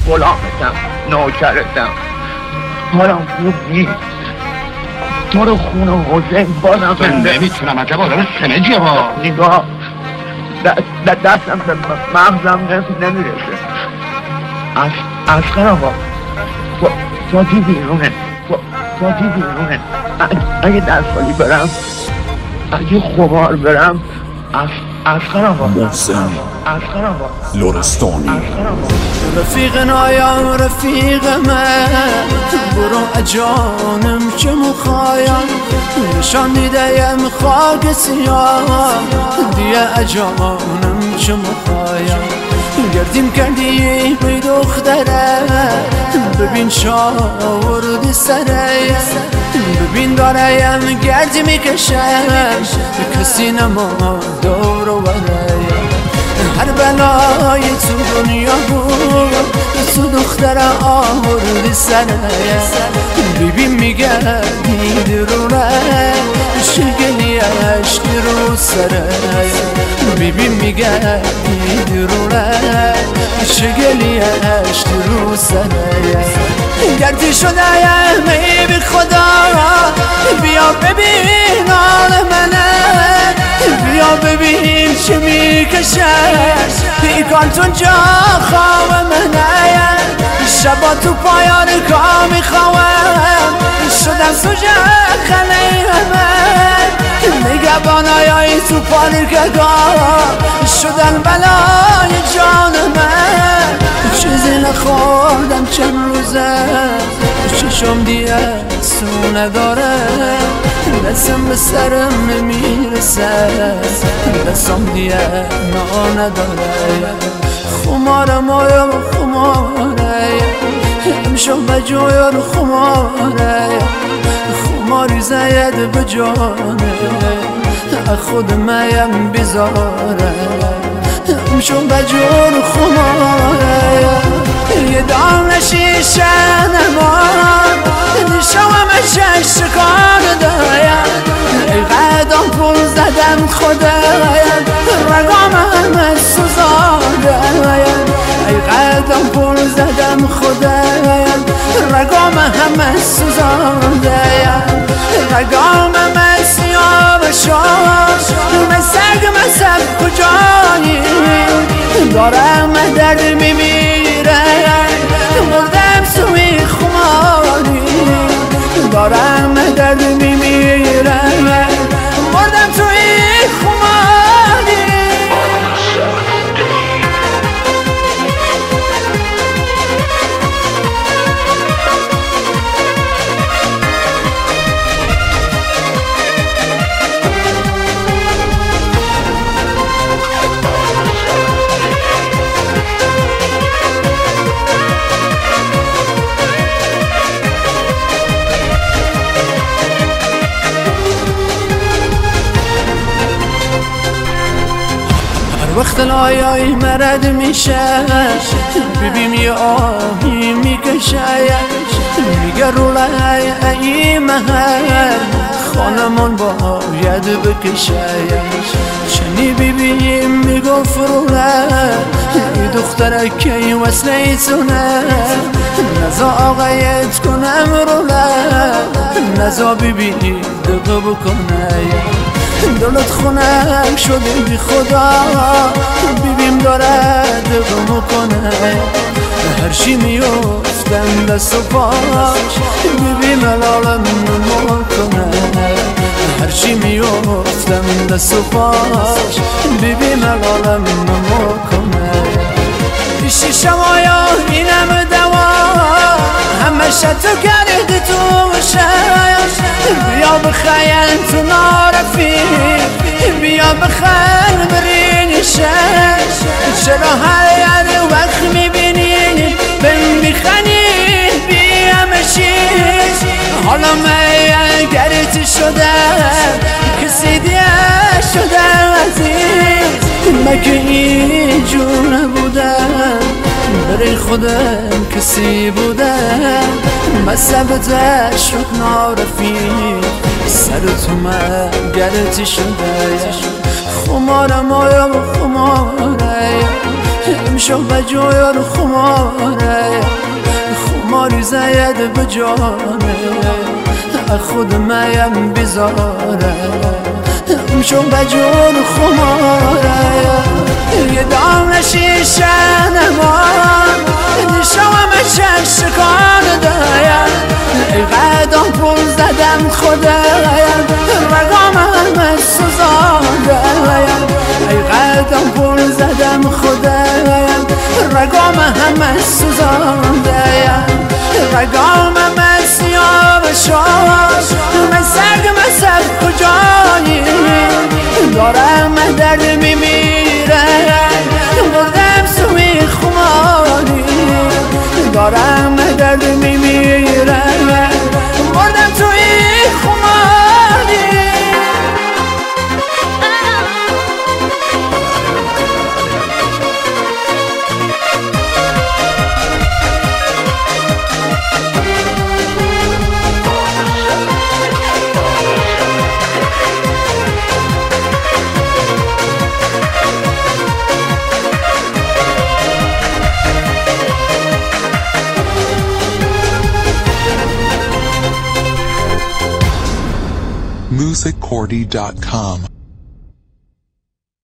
غلامتم، نوکرتم. حالم خوب نیست. تو رو خون حسین بازم نمیتونم، عجب آدم خنجیه ها. نگاه دستم به مغزم نمیرسه. اسقر آقا ساتی بیرونه. اگه دستالی برم، اگه خمار برم، اسقر آقا محسن لرستانی. رفیق نایا رفیق من، برو اجانم که مخایم نشان دیدیم خاک سیاه، دیگه اجانم که مخایم گردیم کردی بی دختره، ببین شاوردی سره، ببین داریم گردی میکشم کسی نما دور و برایم. هر بلای تو دنیا بود تو دختر آوردی سره، ببین میگردی درونه شگلی عشقی رو سره، ببین میگردی درونه شگلی عشقی رو سره. گردی شده ای بی خدا بیا ببین حال منه، بیا ببین چه میکشه پیکانتون جا خواب منه. شبا تو پایان کار میخواهم شدم سوژه خلی همه، نگهبانای تو پارکگاه شدن بلای جان من. چیزی نخوردم چند روزه چشم دیگه سو نداره، دستم به سرم نمیرسه، دستم دیگه نا نداره. خمارم آیا خماره امشب بجویا رو خماره، خماری زید بجانه خود میم بیزاره. امشب بجویا رو خماره یه دام نشیشه نمان نشوام شش کار دایم، ای قدم پول زدم خدایم رگام همه سوزاندایم، ای قدم پول زدم خدایم رگام همه سوزاندایم، رگام همه سیاه شد مسگ مسب کجایی دارم درد میمیره، مردم سوی خماری دارم درد میمیره، مردم توی خماری. وقت لایای مرد میشه ببین یه آهی میکشه، میگه رولای ای مهر خانمان باید بکشه. چنی ببین میگفت رولای ای دختره که وصله تونه، نزا آقایت کنم رولای نزا ببین دقه بکنه. دلت خونم شده بی خدا ببین داره دقه میکنه، هر چی میفتم دست و پاش ببین ملالم میکنه، هر چی میفتم دست و پاش ببین ملالم میکنه. پیشی شمایا اینم دوا همه شتو کرده تو شش، بیا بخیل تو نارفی بیا بخیل برین شش، چرا هر وقت میبینی بهم میخنی بیا مشیش، حالا من گرتی شده کسی دیگه شده عزیز، مگه اینجور نبودم برای خودم کسی بودم، مذهبت شد نارفیق سر تو من گرتی شده. خمارم آیا خماره شو بجور خماره خماری زید بجانه خود میم بیزاره شو بجور خماره یه دام شیشه نمان نشوام چک شکان دایم ای قدم پول زدم خدایم رگام همه سوزانده ای قدم پول زدم خدایم رگام همه سوزانده رگام همه سیاه بشاش من سگ مسب کجایی دارم درد میمیره بردم سوی خماری دارم درد میمیره بردم توی خماری musiccordy.com